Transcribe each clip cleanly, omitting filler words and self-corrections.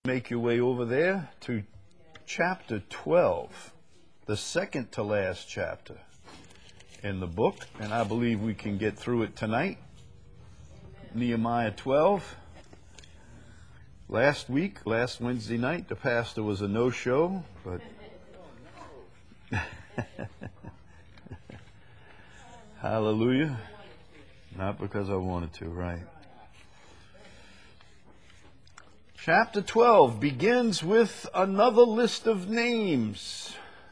Make your way over there to chapter 12, the second to last chapter in the book, and I believe we can get through it tonight. Nehemiah 12. Last Wednesday night, the pastor was a no-show, but hallelujah. Not because I wanted to, right? Chapter 12 begins with another list of names.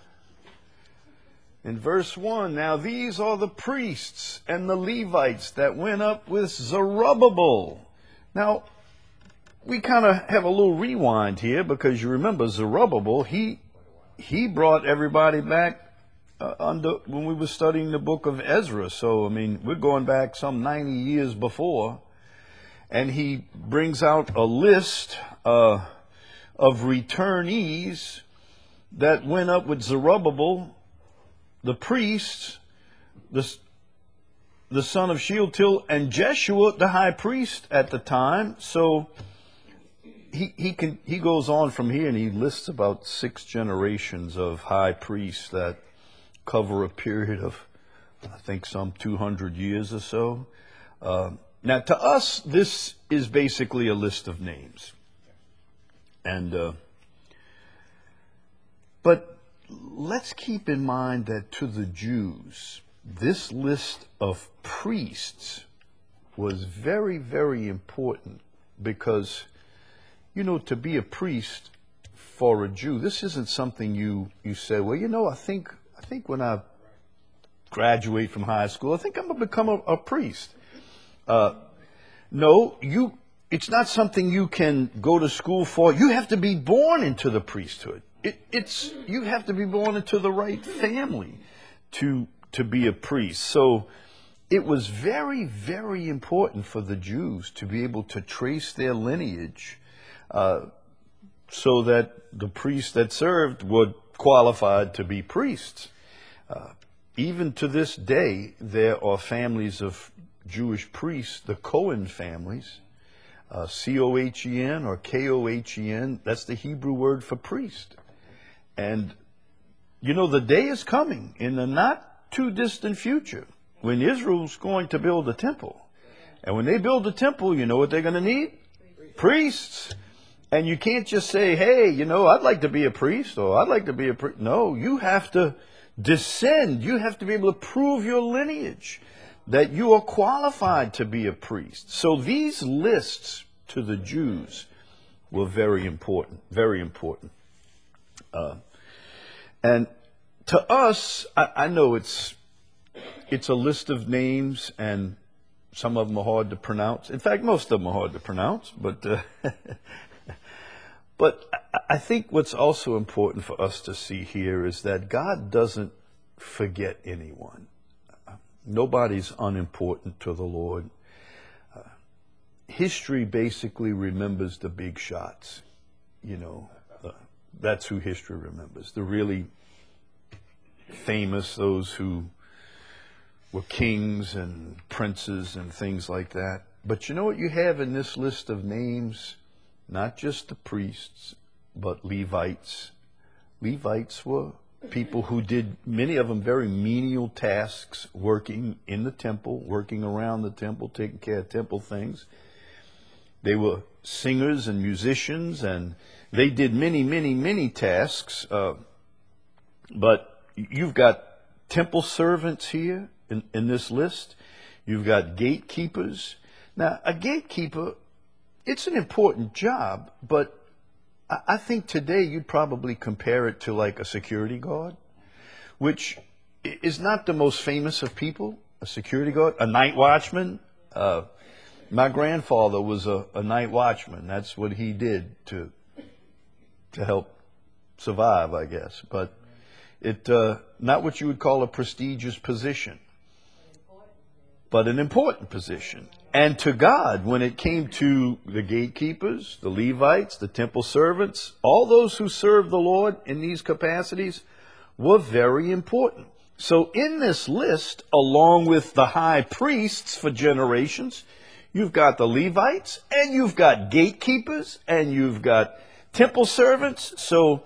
In verse 1, now these are the priests and the Levites that went up with Zerubbabel. Now, we kind of have a little rewind here because you remember Zerubbabel, he brought everybody back when we were studying the book of Ezra. So, I mean, we're going back some 90 years before. And he brings out a list of returnees that went up with Zerubbabel, the priests, the son of Shealtiel, and Jeshua, the high priest at the time. So he goes on from here and he lists about 6 generations of high priests that cover a period of, I think, some 200 years or so. Now, to us, this is basically a list of names. But let's keep in mind that to the Jews, this list of priests was very, very important because, you know, to be a priest for a Jew, this isn't something you say, well, you know, I think when I graduate from high school, I think I'm going to become a priest. No, it's not something you can go to school for. You have to be born into the priesthood. You have to be born into the right family to be a priest. So it was very, very important for the Jews to be able to trace their lineage so that the priests that served were qualified to be priests. Even to this day, there are families of Jewish priests, the Cohen families, C-O-H-E-N or K-O-H-E-N, that's the Hebrew word for priest. And, you know, the day is coming in the not too distant future when Israel's going to build a temple. And when they build a temple, you know what they're going to need? Priests. And you can't just say, hey, you know, I'd like to be a priest or I'd like to be a priest. No, you have to descend. You have to be able to prove your lineage, that you are qualified to be a priest. So these lists to the Jews were very important, very important. And to us, I know it's a list of names, and some of them are hard to pronounce. In fact, most of them are hard to pronounce. But I think what's also important for us to see here is that God doesn't forget anyone. Nobody's unimportant to the Lord. History basically remembers the big shots. You know, that's who history remembers. The really famous, those who were kings and princes and things like that. But you know what you have in this list of names? Not just the priests, but Levites. Levites were people who did, many of them, very menial tasks, working in the temple, working around the temple, taking care of temple things. They were singers and musicians, and they did many, many, many tasks. But you've got temple servants here in this list. You've got gatekeepers. Now, a gatekeeper, it's an important job, but I think today you'd probably compare it to like a security guard, which is not the most famous of people, a security guard, a night watchman. My grandfather was a night watchman. That's what he did to help survive, I guess. But not what you would call a prestigious position, but an important position. And to God, when it came to the gatekeepers, the Levites, the temple servants, all those who served the Lord in these capacities were very important. So in this list, along with the high priests for generations, you've got the Levites, and you've got gatekeepers, and you've got Temple servants, so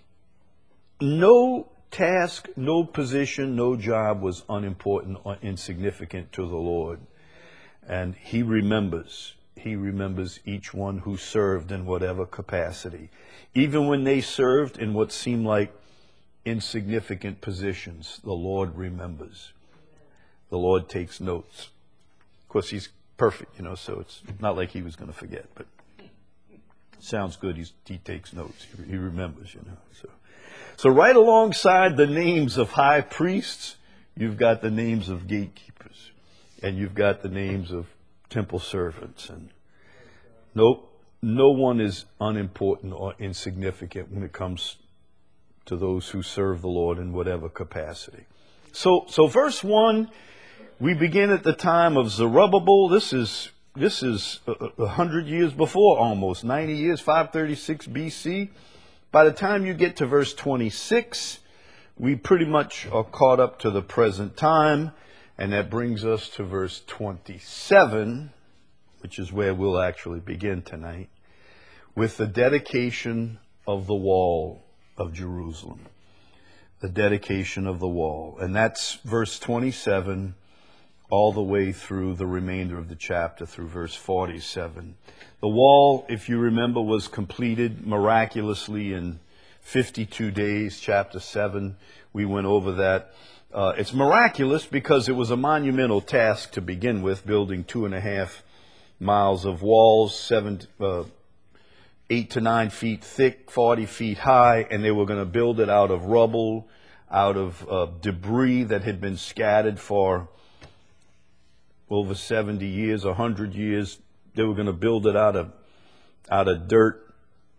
no task, no position, no job was unimportant or insignificant to the Lord. And he remembers each one who served in whatever capacity. Even when they served in what seemed like insignificant positions, the Lord remembers. The Lord takes notes. Of course, he's perfect, so it's not like he was going to forget, but sounds good. He takes notes. He remembers, So right alongside the names of high priests, you've got the names of gatekeepers, and you've got the names of temple servants. And no one is unimportant or insignificant when it comes to those who serve the Lord in whatever capacity. So verse 1, we begin at the time of Zerubbabel. This is 100 years before, almost 90 years, 536 BC. By the time you get to verse 26, we pretty much are caught up to the present time, and that brings us to verse 27, which is where we'll actually begin tonight, with the dedication of the wall of Jerusalem. The dedication of the wall. And that's verse 27 all the way through the remainder of the chapter, through verse 47. The wall, if you remember, was completed miraculously in 52 days, chapter 7. We went over that. It's miraculous because it was a monumental task to begin with, building 2.5 miles of walls, 8 to 9 feet thick, 40 feet high, and they were going to build it out of rubble, out of debris that had been scattered for over 70 years, 100 years. They were going to build it out of dirt,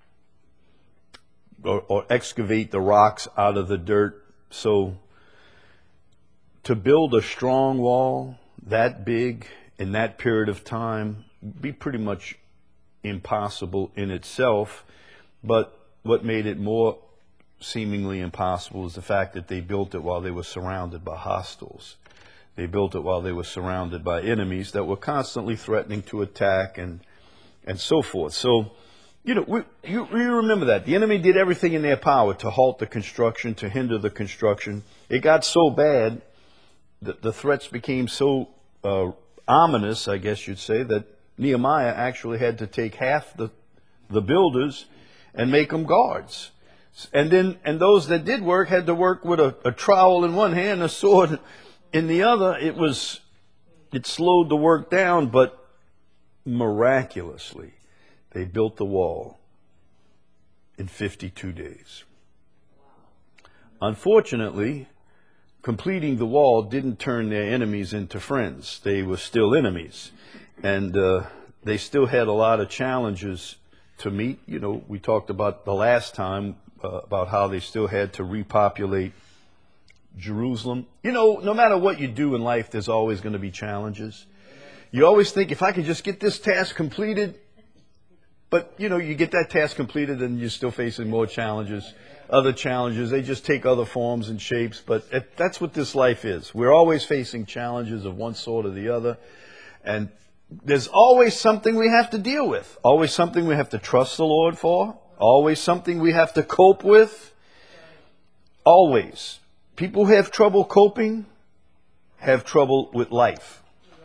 or excavate the rocks out of the dirt. So to build a strong wall that big in that period of time be pretty much impossible in itself. But what made it more seemingly impossible is the fact that they built it while they were surrounded by hostiles. They built it while they were surrounded by enemies that were constantly threatening to attack and so forth. So, you remember that. The enemy did everything in their power to halt the construction, to hinder the construction. It got so bad that the threats became so ominous, I guess you'd say, that Nehemiah actually had to take half the builders and make them guards. And those that did work had to work with a trowel in one hand, a sword in the other. It slowed the work down, but miraculously they built the wall in 52 days. Unfortunately, completing the wall didn't turn their enemies into friends. They were still enemies, and they still had a lot of challenges to meet. We talked about the last time about how they still had to repopulate Jerusalem. No matter what you do in life, there's always going to be challenges. You always think, if I could just get this task completed, but you get that task completed and you're still facing more challenges, other challenges. They just take other forms and shapes, but that's what this life is. We're always facing challenges of one sort or the other, and there's always something we have to deal with, always something we have to trust the Lord for, always something we have to cope with, always. People who have trouble coping have trouble with life.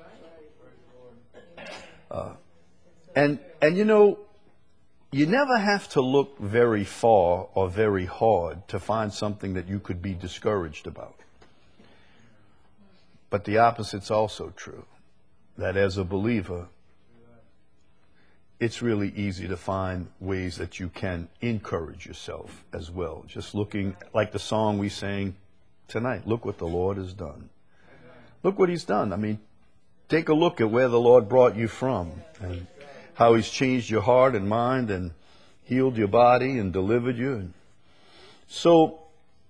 You never have to look very far or very hard to find something that you could be discouraged about. But the opposite's also true, that as a believer, it's really easy to find ways that you can encourage yourself as well. Just looking, like the song we sang tonight, look what the Lord has done. Look what he's done. I mean, take a look at where the Lord brought you from and how he's changed your heart and mind and healed your body and delivered you. And so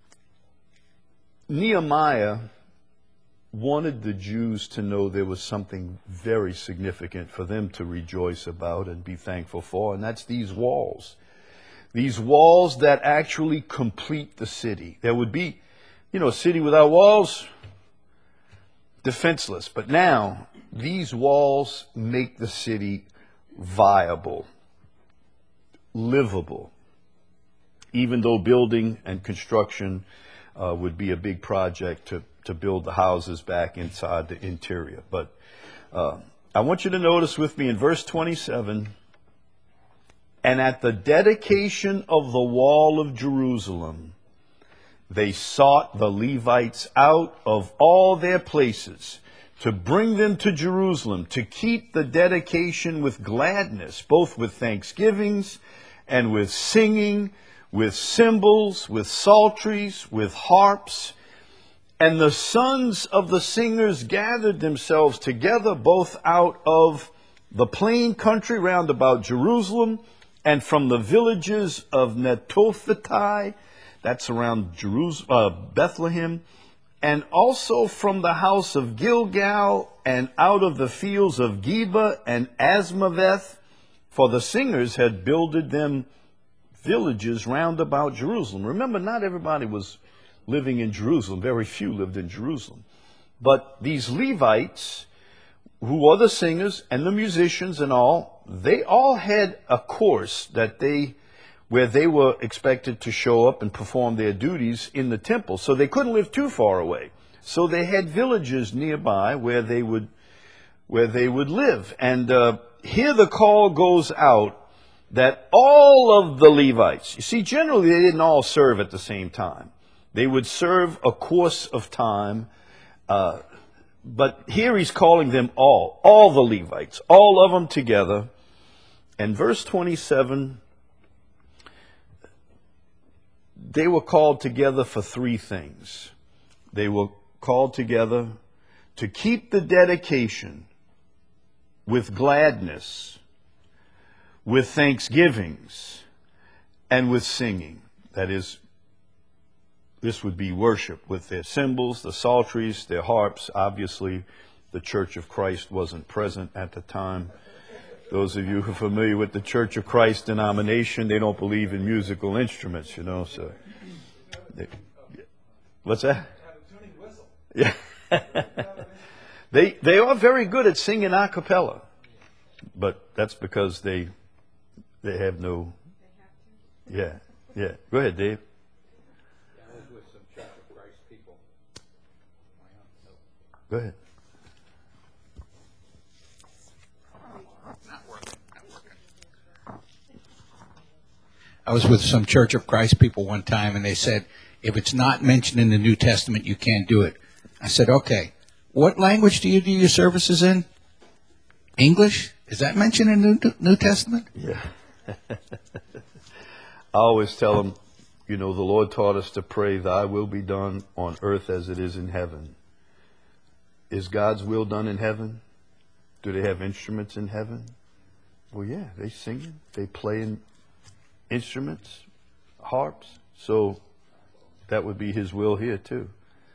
Nehemiah wanted the Jews to know there was something very significant for them to rejoice about and be thankful for, and that's these walls. These walls that actually complete the city. There would be, a city without walls, defenseless. But now, these walls make the city viable, livable. even though building and construction would be a big project to build the houses back inside the interior. But I want you to notice with me in verse 27, and at the dedication of the wall of Jerusalem, they sought the Levites out of all their places to bring them to Jerusalem, to keep the dedication with gladness, both with thanksgivings and with singing, with cymbals, with psalteries, with harps. And the sons of the singers gathered themselves together, both out of the plain country round about Jerusalem, and from the villages of Netophathi, that's around Bethlehem, and also from the house of Gilgal, and out of the fields of Geba and Asmaveth, for the singers had builded them villages round about Jerusalem. Remember, not everybody was living in Jerusalem. Very few lived in Jerusalem. But these Levites, who are the singers and the musicians and all, they all had a course where they were expected to show up and perform their duties in the temple. So they couldn't live too far away. So they had villages nearby where they would live. And here the call goes out that all of the Levites, you see, generally they didn't all serve at the same time. They would serve a course of time, but here he's calling them all the Levites, all of them together. And verse 27, they were called together for three things. They were called together to keep the dedication with gladness, with thanksgivings, and with singing. That is, this would be worship with their cymbals, the psalteries, their harps. Obviously, the Church of Christ wasn't present at the time. Those of you who are familiar with the Church of Christ denomination, they don't believe in musical instruments, so. What's that? Yeah. They are very good at singing a cappella, but that's because they have no. Yeah. Go ahead, Dave. I was with some Church of Christ people. Go ahead. I was with some Church of Christ people one time, and they said, if it's not mentioned in the New Testament, you can't do it. I said, okay, what language do you do your services in? English? Is that mentioned in the New Testament? Yeah. I always tell them, the Lord taught us to pray, thy will be done on earth as it is in heaven. Is God's will done in heaven? Do they have instruments in heaven? Well, yeah, they sing, they play instruments, harps. So that would be his will here too.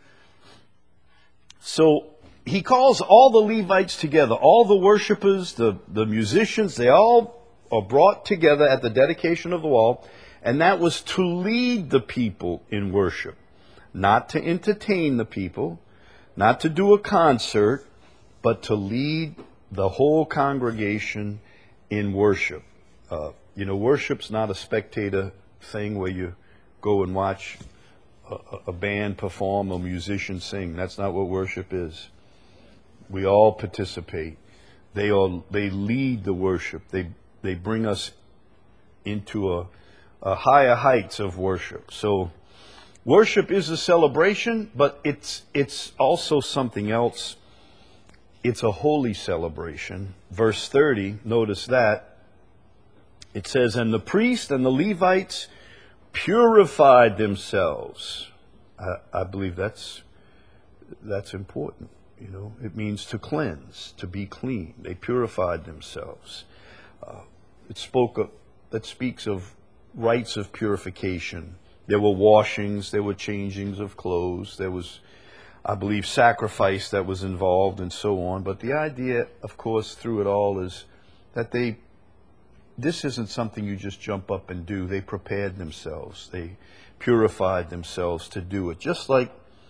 So he calls all the Levites together, all the worshipers, the musicians, they all are brought together at the dedication of the wall. And that was to lead the people in worship, not to entertain the people, not to do a concert, but to lead the whole congregation in worship. Worship's not a spectator thing where you go and watch a band perform, a musician sing. That's not what worship is. We all participate. They lead the worship. They bring us into a higher heights of worship. So worship is a celebration, but it's also something else. It's a holy celebration. Verse 30, notice that. It says, and the priests and the Levites purified themselves. I believe that's important. It means to cleanse, to be clean. They purified themselves. That speaks of rites of purification. There were washings, there were changings of clothes, there was, I believe, sacrifice that was involved and so on. But the idea, of course, through it all is that this isn't something you just jump up and do. They prepared themselves. They purified themselves to do it. Just like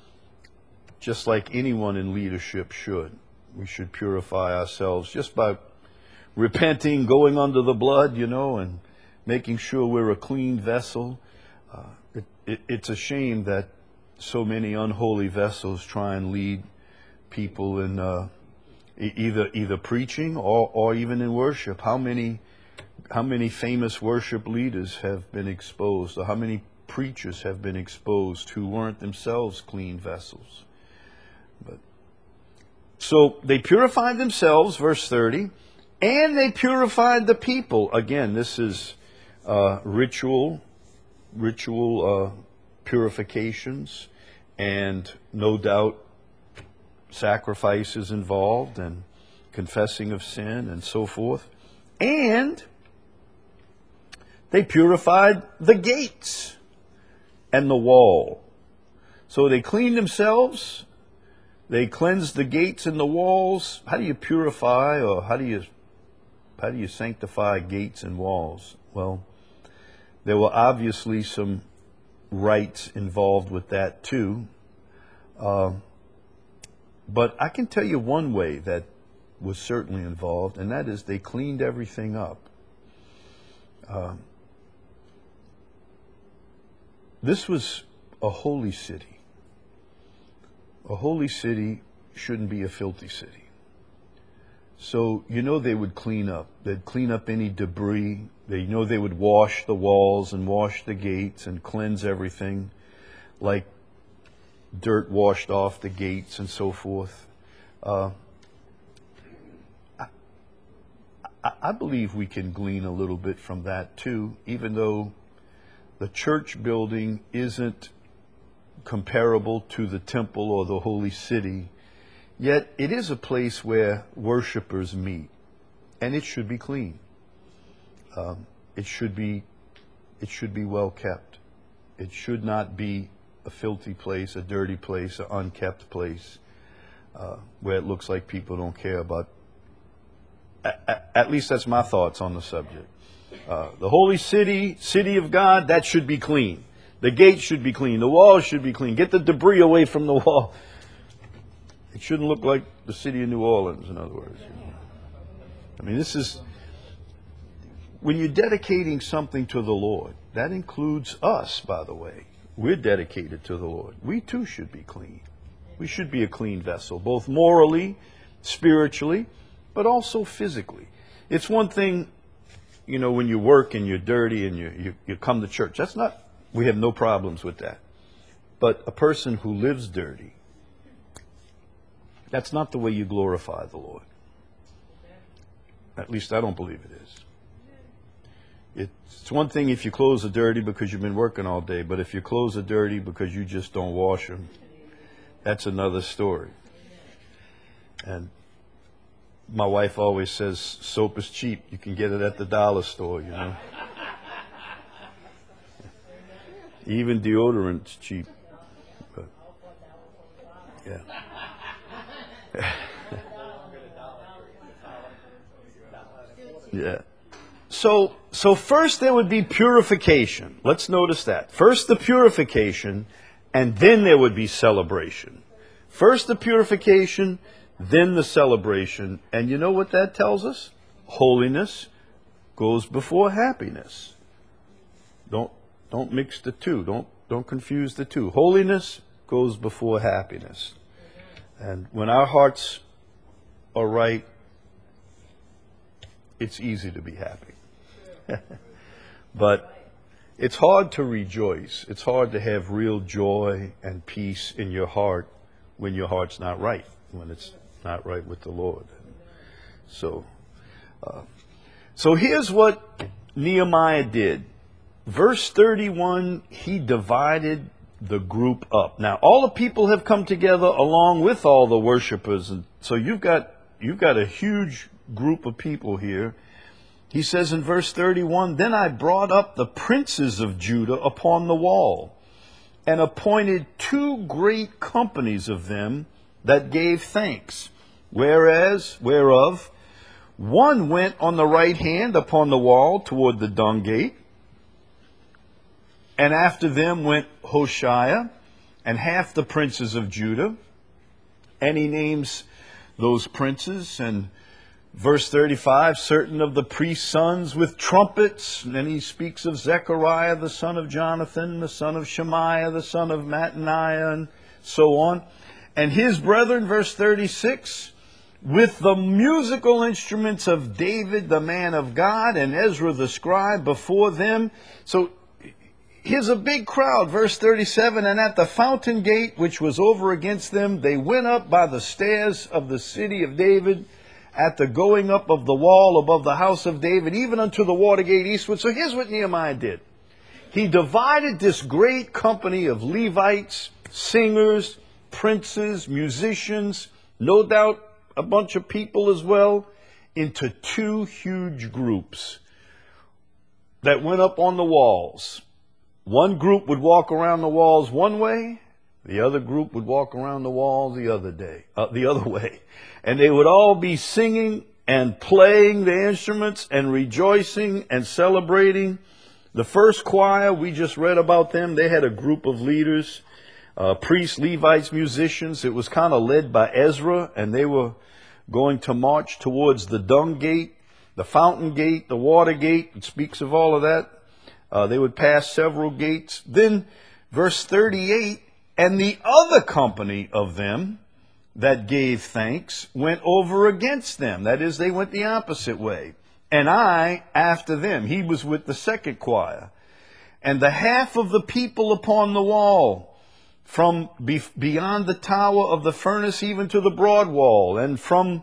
anyone in leadership should. We should purify ourselves just by repenting, going under the blood, and making sure we're a clean vessel. It's a shame that so many unholy vessels try and lead people in either preaching or even in worship. How many famous worship leaders have been exposed, or how many preachers have been exposed who weren't themselves clean vessels? So they purified themselves, verse 30, and they purified the people. Again, this is ritual purifications, and no doubt sacrifices involved and confessing of sin and so forth. And they purified the gates and the wall. So they cleaned themselves. They cleansed the gates and the walls. How do you purify, or how do you sanctify gates and walls? Well, there were obviously some rites involved with that too. But I can tell you one way that was certainly involved, and that is they cleaned everything up. This was a holy city. A holy city shouldn't be a filthy city. So, they would clean up. They'd clean up any debris. They would wash the walls and wash the gates and cleanse everything, like dirt washed off the gates and so forth. I believe we can glean a little bit from that too, even though the church building isn't comparable to the temple or the holy city. Yet it is a place where worshipers meet, and it should be clean. It should be well kept. It should not be a filthy place, a dirty place, an unkept place, where it looks like people don't care about. At least that's my thoughts on the subject. The holy city, city of God, that should be clean. The gates should be clean. The walls should be clean. Get the debris away from the wall. It shouldn't look like the city of New Orleans, in other words. I mean, this is, when you're dedicating something to the Lord, that includes us, by the way. We're dedicated to the Lord. We too should be clean. We should be a clean vessel, both morally, spiritually, but also physically. It's one thing, when you work and you're dirty and you come to church. We have no problems with that. But a person who lives dirty, that's not the way you glorify the Lord. At least I don't believe it is. It's one thing if your clothes are dirty because you've been working all day, but if your clothes are dirty because you just don't wash them, that's another story. And my wife always says soap is cheap. You can get it at the dollar store, Even deodorant's cheap. But, yeah. Yeah. So first there would be purification. Let's notice that. First the purification, and then there would be celebration. First the purification, then the celebration. And you know what that tells us? Holiness goes before happiness. Don't mix the two. Don't confuse the two. Holiness goes before happiness. And when our hearts are right, it's easy to be happy. But it's hard to rejoice. It's hard to have real joy and peace in your heart when your heart's not right, when it's not right with the Lord. So here's what Nehemiah did. Verse 31, he divided the group up. Now, all the people have come together along with all the worshipers. And so you've got a huge group of people here. He says in verse 31, "Then I brought up the princes of Judah upon the wall, and appointed 2 great companies of them that gave thanks, whereof one went on the right hand upon the wall toward the dung gate, and after them went Hoshea and half the princes of Judah." And he names those princes, and Verse 35, certain of the priest's sons with trumpets. And then he speaks of Zechariah, the son of Jonathan, the son of Shemaiah, the son of Mattaniah, and so on. And his brethren, verse 36, with the musical instruments of David, the man of God, and Ezra the scribe before them. So here's a big crowd, verse 37, and at the fountain gate, which was over against them, they went up by the stairs of the city of David, at the going up of the wall above the house of David, even unto the water gate eastward. So here's what Nehemiah did. He divided this great company of Levites, singers, princes, musicians, no doubt a bunch of people as well, into two huge groups that went up on the walls. One group would walk around the walls one way, the other group would walk around the walls the other way. And they would all be singing and playing the instruments and rejoicing and celebrating. The first choir, we just read about them. They had a group of leaders, priests, Levites, musicians. It was kind of led by Ezra, and they were going to march towards the dung gate, the fountain gate, the water gate. It speaks of all of that. They would pass several gates. Then verse 38, and the other company of them that gave thanks went over against them. That is, they went the opposite way. And I after them. He was with the second choir. And the half of the people upon the wall, from beyond the tower of the furnace even to the broad wall, and from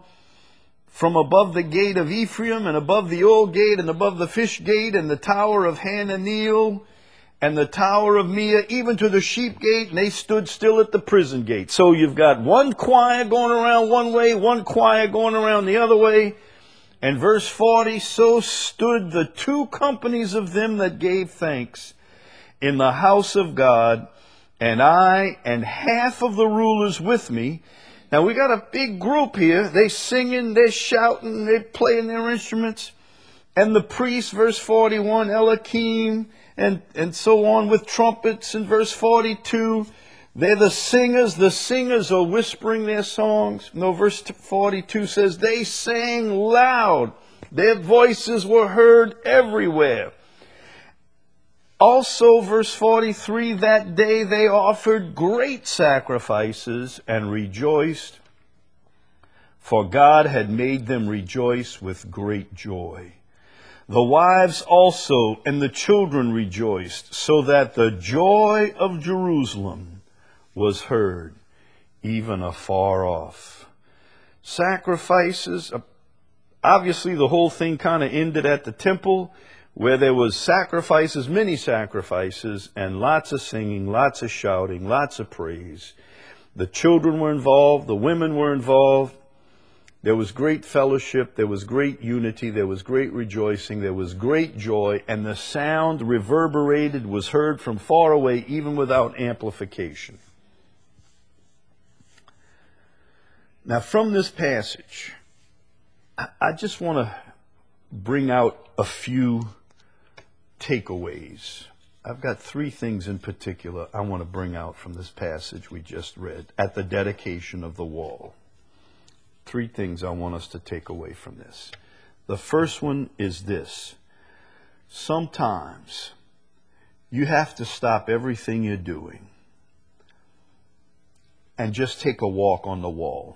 above the gate of Ephraim, and above the old gate, and above the fish gate, and the tower of Hananiel, and the tower of Mia, even to the sheep gate, and they stood still at the prison gate. So you've got one choir going around one way, one choir going around the other way. And verse 40, so stood the two companies of them that gave thanks in the house of God, and I and half of the rulers with me. Now we got a big group here. They singing, they're shouting, they're playing their instruments. And the priests, verse 41, Eliakim, and so on with trumpets. In verse 42, they're the singers. The singers are whispering their songs. No, verse 42 says they sang loud. Their voices were heard everywhere. Also, verse 43, that day they offered great sacrifices and rejoiced, for God had made them rejoice with great joy. The wives also and the children rejoiced, so that the joy of Jerusalem was heard, even afar off. Sacrifices, obviously the whole thing kind of ended at the temple, where there was sacrifices, many sacrifices, and lots of singing, lots of shouting, lots of praise. The children were involved, the women were involved. There was great fellowship, there was great unity, there was great rejoicing, there was great joy, and the sound reverberated, was heard from far away, even without amplification. Now, from this passage, I just want to bring out a few takeaways. I've got three things in particular I want to bring out from this passage we just read at the dedication of the wall. Three things I want us to take away from this. The first one is this. Sometimes you have to stop everything you're doing and just take a walk on the wall.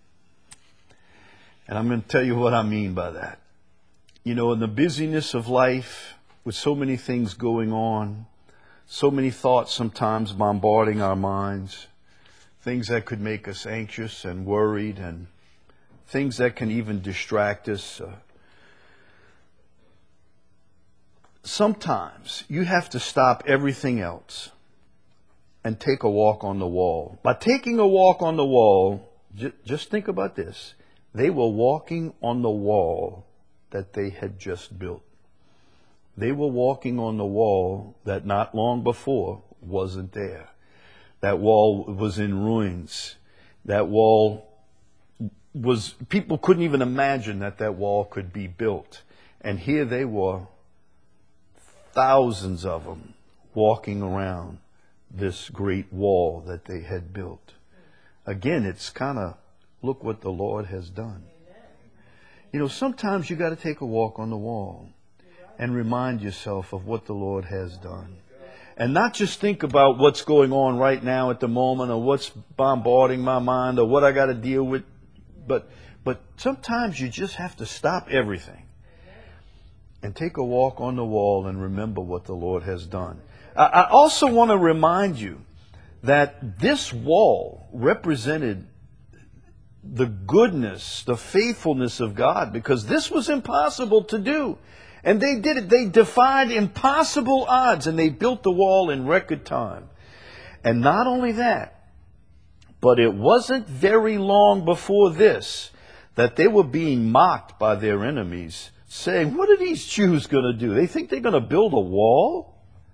And I'm going to tell you what I mean by that. You know, in the busyness of life, with so many things going on, so many thoughts sometimes bombarding our minds, things that could make us anxious and worried, and things that can even distract us. Sometimes you have to stop everything else and take a walk on the wall. By taking a walk on the wall, just think about this. They were walking on the wall that they had just built. They were walking on the wall that not long before wasn't there. That wall was in ruins. That wall was, people couldn't even imagine that wall could be built. And here they were, thousands of them, walking around this great wall that they had built. Again, it's kind of, look what the Lord has done. You know, sometimes you got to take a walk on the wall and remind yourself of what the Lord has done. And not just think about what's going on right now at the moment or what's bombarding my mind or what I got to deal with. But sometimes you just have to stop everything and take a walk on the wall and remember what the Lord has done. I also want to remind you that this wall represented the goodness, the faithfulness of God, because this was impossible to do. And they did it. They defied impossible odds, and they built the wall in record time. And not only that, but it wasn't very long before this that they were being mocked by their enemies, saying, what are these Jews going to do? They think they're going to build a wall?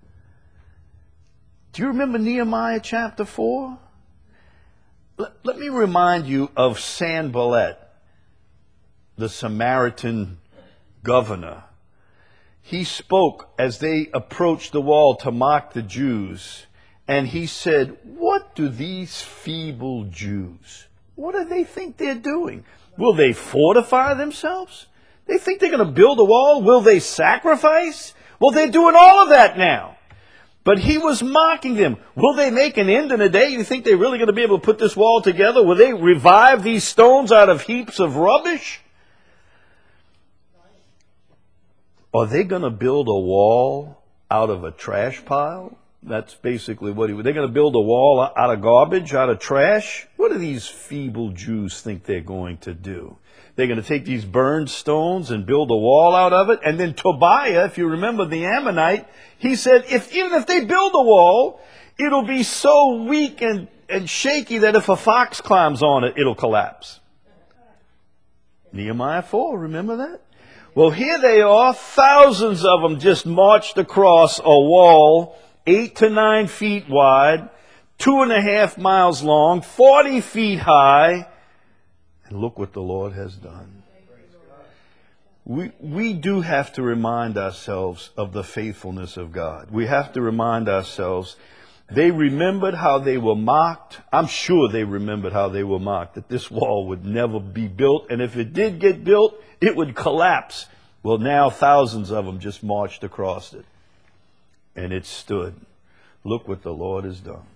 Do you remember Nehemiah chapter 4? Let me remind you of Sanballat, the Samaritan governor. He spoke as they approached the wall to mock the Jews, and he said, what do these feeble Jews, what do they think they're doing? Will they fortify themselves? They think they're going to build a wall? Will they sacrifice? Well, they're doing all of that now. But he was mocking them. Will they make an end in a day? You think they're really going to be able to put this wall together? Will they revive these stones out of heaps of rubbish? Are they going to build a wall out of a trash pile? That's basically what they're going to build a wall out of garbage, out of trash? What do these feeble Jews think they're going to do? They're going to take these burned stones and build a wall out of it. And then Tobiah, if you remember the Ammonite, he said, even if they build a wall, it'll be so weak and shaky that if a fox climbs on it, it'll collapse. Nehemiah 4, remember that? Well, here they are, thousands of them just marched across a wall, 8 to 9 feet wide, 2.5 miles long, 40 feet high. And look what the Lord has done. We do have to remind ourselves of the faithfulness of God. We have to remind ourselves, they remembered how they were mocked. I'm sure they remembered how they were mocked, that this wall would never be built. And if it did get built, it would collapse. Well, now thousands of them just marched across it. And it stood. Look what the Lord has done.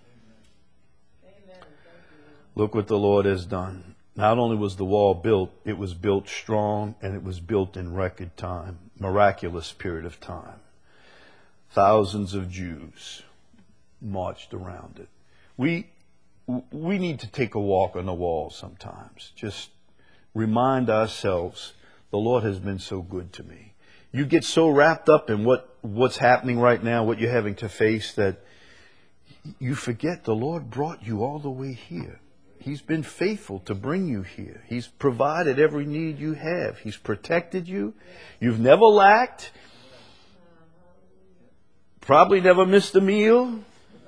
Look what the Lord has done. Not only was the wall built, it was built strong, and it was built in record time, miraculous period of time. Thousands of Jews marched around it. We need to take a walk on the wall sometimes. Just remind ourselves, the Lord has been so good to me. You get so wrapped up in what's happening right now, what you're having to face, that you forget the Lord brought you all the way here. He's been faithful to bring you here. He's provided every need you have. He's protected you. You've never lacked. Probably never missed a meal.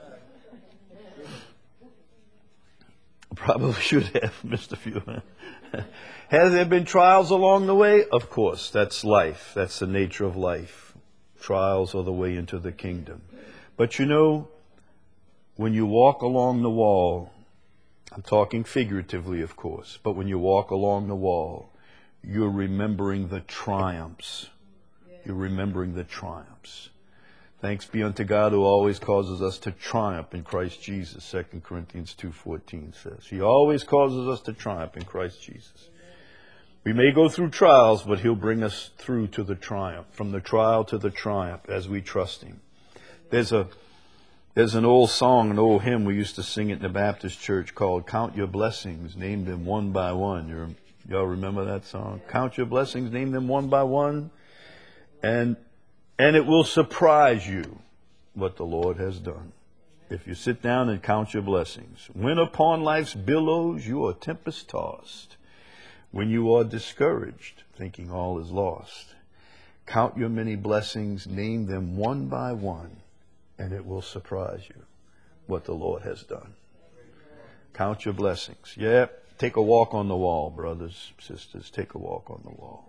Probably should have missed a few. Has there been trials along the way? Of course, that's life. That's the nature of life. Trials are the way into the kingdom. But you know, when you walk along the wall, I'm talking figuratively, of course, but when you walk along the wall, you're remembering the triumphs. You're remembering the triumphs. Thanks be unto God who always causes us to triumph in Christ Jesus, 2 Corinthians 2:14 says. He always causes us to triumph in Christ Jesus. We may go through trials, but He'll bring us through to the triumph, from the trial to the triumph as we trust Him. There's an old song, an old hymn, we used to sing it in the Baptist church called Count Your Blessings, Name Them One by One. Y'all remember that song? Count your blessings, name them one by one. And it will surprise you what the Lord has done. If you sit down and count your blessings. When upon life's billows you are tempest tossed, when you are discouraged, thinking all is lost, count your many blessings, name them one by one, and it will surprise you what the Lord has done. Count your blessings. Yeah, take a walk on the wall, brothers, sisters. Take a walk on the wall.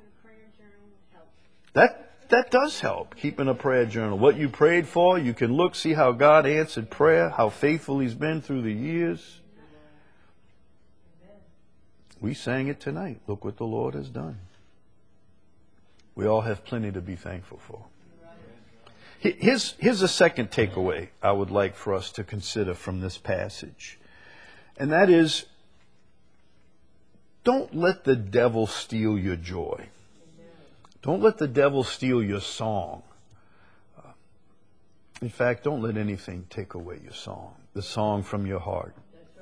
That does help, keeping a prayer journal. What you prayed for, you can look, see how God answered prayer, how faithful He's been through the years. We sang it tonight. Look what the Lord has done. We all have plenty to be thankful for. Here's a second takeaway I would like for us to consider from this passage. And that is, don't let the devil steal your joy. Don't let the devil steal your song. In fact, don't let anything take away your song, the song from your heart.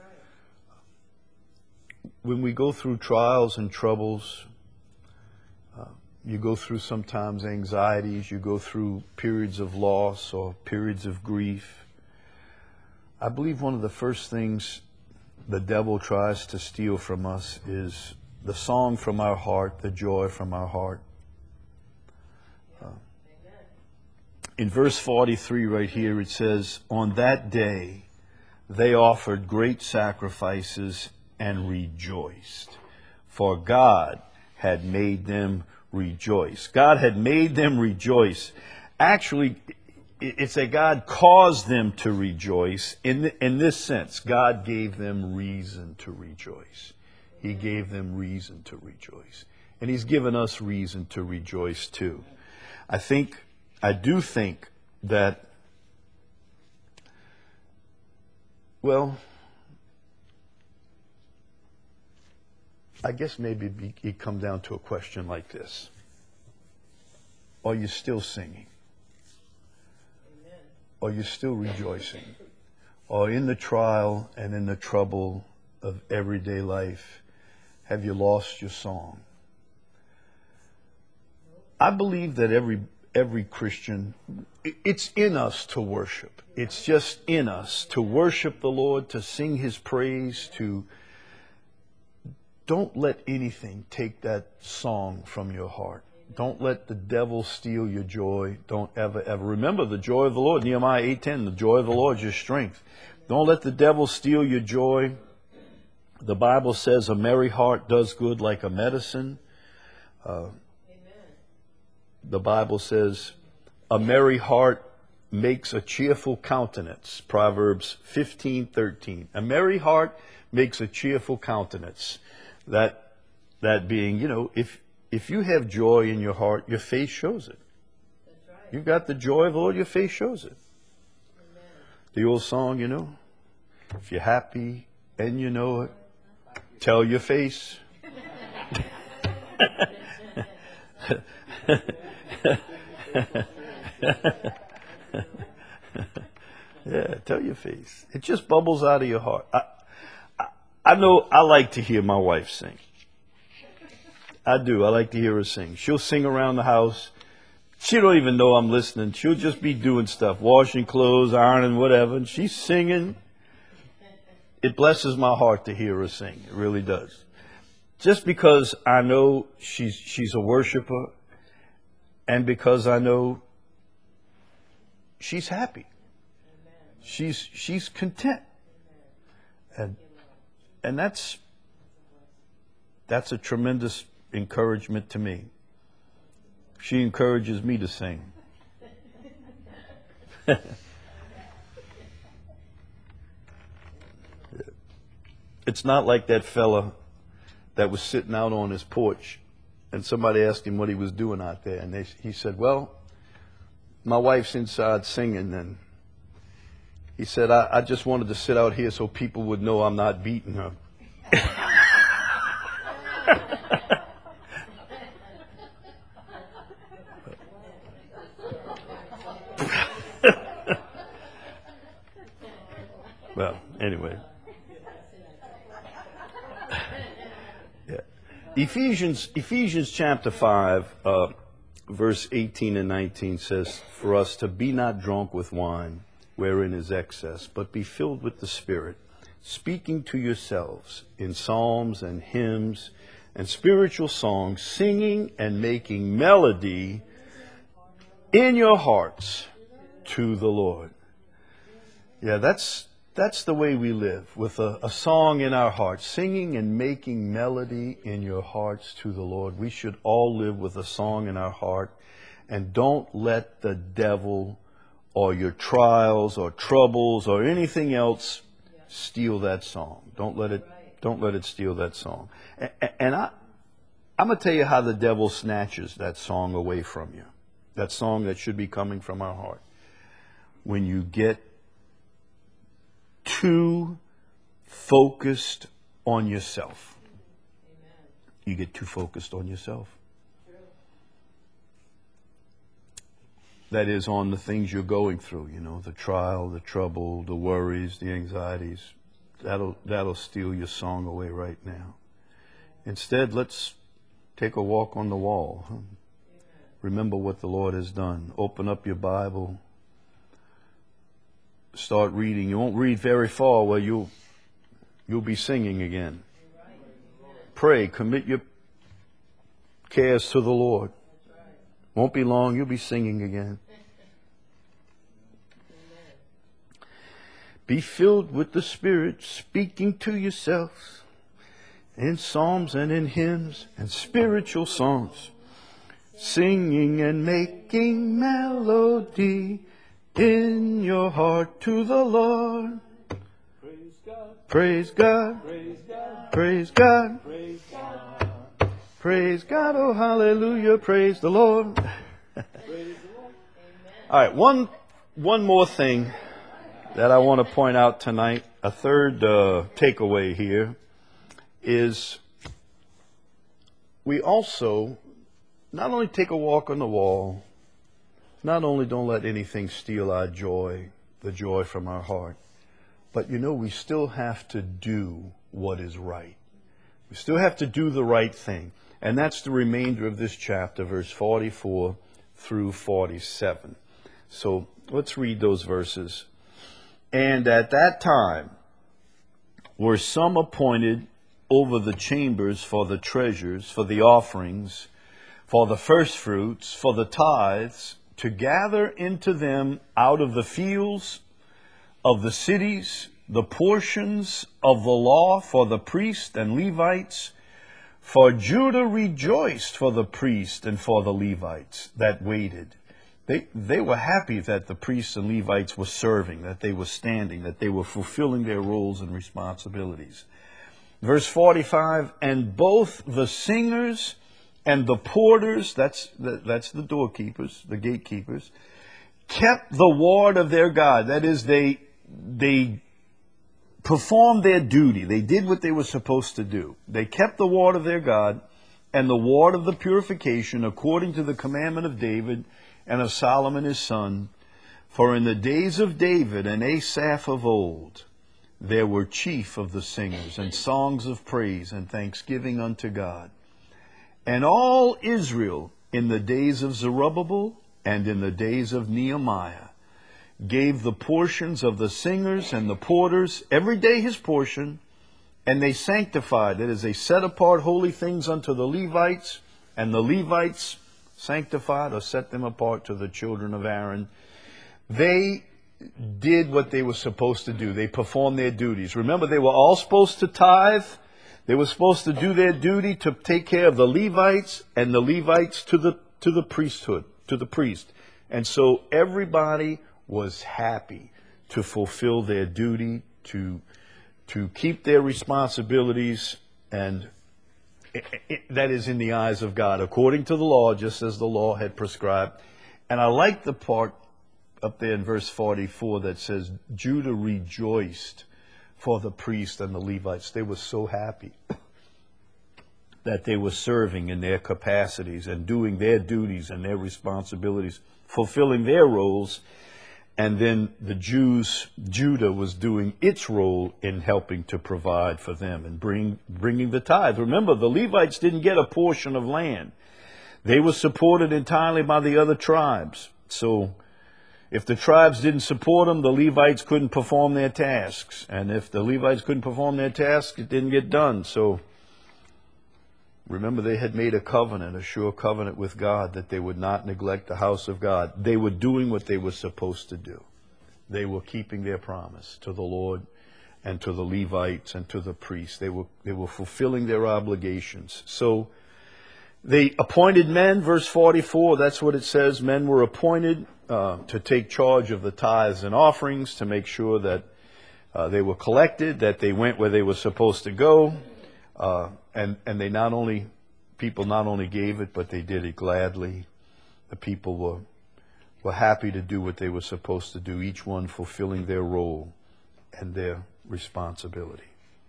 When we go through trials and troubles, you go through sometimes anxieties, you go through periods of loss or periods of grief. I believe one of the first things the devil tries to steal from us is the song from our heart, the joy from our heart. In verse 43 right here, it says, on that day they offered great sacrifices and rejoiced, for God had made them rejoice. God had made them rejoice. Actually, it's that God caused them to rejoice. In this sense, God gave them reason to rejoice. He gave them reason to rejoice. And He's given us reason to rejoice too. I do think that, well, I guess maybe it come down to a question like this. Are you still singing? Amen. Are you still rejoicing? Or in the trial and in the trouble of everyday life, have you lost your song? I believe that every Christian, it's in us to worship. It's just in us to worship the Lord, to sing His praise, to... Don't let anything take that song from your heart. Don't let the devil steal your joy. Don't ever. Remember the joy of the Lord. Nehemiah 8:10, the joy of the Lord is your strength. Don't let the devil steal your joy. The Bible says a merry heart does good like a medicine. The Bible says a merry heart makes a cheerful countenance. Proverbs 15:13. A merry heart makes a cheerful countenance. That being, if you have joy in your heart, your face shows it. That's right. You've got the joy of the Lord, your face shows it. Amen. The old song, if you're happy and you know it, tell your face. Yeah, tell your face. It just bubbles out of your heart. I know I like to hear my wife sing. I do. I like to hear her sing. She'll sing around the house. She don't even know I'm listening. She'll just be doing stuff, washing clothes, ironing, whatever, and she's singing. It blesses my heart to hear her sing. It really does. Just because I know she's a worshiper, and because I know she's happy. She's content. And that's a tremendous encouragement to me. She encourages me to sing. It's not like that fella that was sitting out on his porch and somebody asked him what he was doing out there. And he said, well, my wife's inside singing. And he said, I just wanted to sit out here so people would know I'm not beating her. Well, anyway. Yeah. Ephesians chapter 5, verse 18 and 19 says, for us to be not drunk with wine, wherein is excess, but be filled with the Spirit, speaking to yourselves in psalms and hymns and spiritual songs, singing and making melody in your hearts to the Lord. Yeah, that's the way we live, with a song in our hearts, singing and making melody in your hearts to the Lord. We should all live with a song in our heart, and don't let the devil or your trials or troubles or anything else steal that song. Don't let it steal that song. And I'm going to tell you how the devil snatches that song away from you. That song that should be coming from our heart. When you get too focused on yourself. You get too focused on yourself. That is, on the things you're going through, you know, the trial, the trouble, the worries, the anxieties. That'll steal your song away right now. Instead, let's take a walk on the wall. Remember what the Lord has done. Open up your Bible. Start reading. You won't read very far where you'll be singing again. Pray. Commit your cares to the Lord. Won't be long. You'll be singing again. Be filled with the Spirit, speaking to yourselves in psalms and in hymns and spiritual songs, singing and making melody in your heart to the Lord. Praise God. Praise God. Praise God. Praise God. Praise God. Oh, hallelujah. Praise the Lord. All right. One more thing that I want to point out tonight. A third takeaway here is we also not only take a walk on the wall, not only don't let anything steal our joy, the joy from our heart, but you know, we still have to do what is right. We still have to do the right thing. And that's the remainder of this chapter, verse 44 through 47. So let's read those verses. And at that time were some appointed over the chambers for the treasures, for the offerings, for the firstfruits, for the tithes, to gather into them out of the fields of the cities the portions of the law for the priests and Levites. For Judah rejoiced for the priests and for the Levites that waited. They were happy that the priests and Levites were serving, that they were standing, that they were fulfilling their roles and responsibilities. Verse 45, and both the singers and the porters, that's the doorkeepers, the gatekeepers, kept the ward of their God. That is, they performed their duty. They did what they were supposed to do. They kept the ward of their God and the ward of the purification according to the commandment of David and of Solomon his son. For in the days of David and Asaph of old, there were chief of the singers and songs of praise and thanksgiving unto God. And all Israel in the days of Zerubbabel and in the days of Nehemiah gave the portions of the singers and the porters every day his portion, and they sanctified, that is, they set apart holy things unto the Levites, and the Levites sanctified or set them apart to the children of Aaron. They did what they were supposed to do. They performed their duties. Remember, they were all supposed to tithe. They were supposed to do their duty to take care of the Levites, and the Levites to the priesthood, to the priest. And so everybody was happy to fulfill their duty, to keep their responsibilities, and that is in the eyes of God, according to the law, just as the law had prescribed. And I like the part up there in verse 44 that says, Judah rejoiced for the priests and the Levites. They were so happy that they were serving in their capacities and doing their duties and their responsibilities, fulfilling their roles. And then Judah was doing its role in helping to provide for them and bringing the tithe. Remember, the Levites didn't get a portion of land. They were supported entirely by the other tribes. So if the tribes didn't support them, the Levites couldn't perform their tasks. And if the Levites couldn't perform their tasks, it didn't get done. So remember, they had made a covenant, a sure covenant with God, that they would not neglect the house of God. They were doing what they were supposed to do. They were keeping their promise to the Lord and to the Levites and to the priests. They were fulfilling their obligations. So they appointed men, verse 44, that's what it says. Men were appointed to take charge of the tithes and offerings, to make sure that they were collected, that they went where they were supposed to go. And they not only people not only gave it, but they did it gladly. The people were happy to do what they were supposed to do, each one fulfilling their role and their responsibility.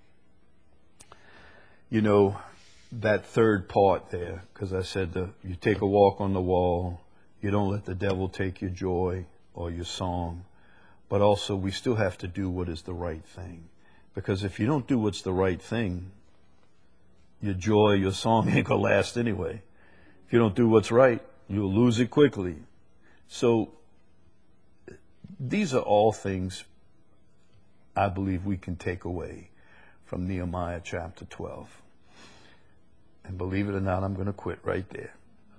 You know, that third part there, because I said you take a walk on the wall, you don't let the devil take your joy or your song, but also we still have to do what is the right thing. Because if you don't do what's the right thing, your joy, your song ain't going to last anyway. If you don't do what's right, you'll lose it quickly. So these are all things I believe we can take away from Nehemiah chapter 12. And believe it or not, I'm going to quit right there.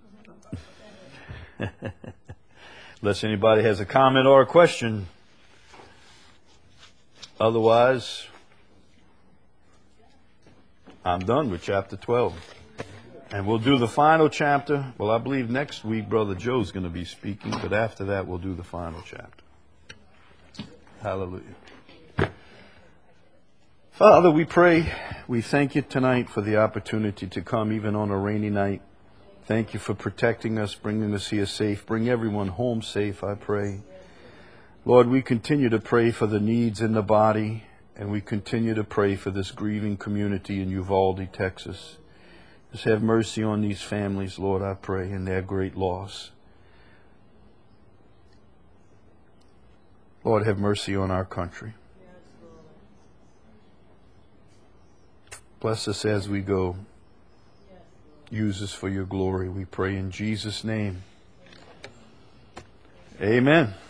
Unless anybody has a comment or a question. Otherwise, I'm done with chapter 12. And we'll do the final chapter. Well, I believe next week Brother Joe's going to be speaking, but after that we'll do the final chapter. Hallelujah. Father, we pray, we thank you tonight for the opportunity to come even on a rainy night. Thank you for protecting us, bringing us here safe. Bring everyone home safe, I pray. Lord, we continue to pray for the needs in the body, and we continue to pray for this grieving community in Uvalde, Texas. Just have mercy on these families, Lord, I pray, in their great loss. Lord, have mercy on our country. Bless us as we go. Use us for your glory, we pray in Jesus' name. Amen.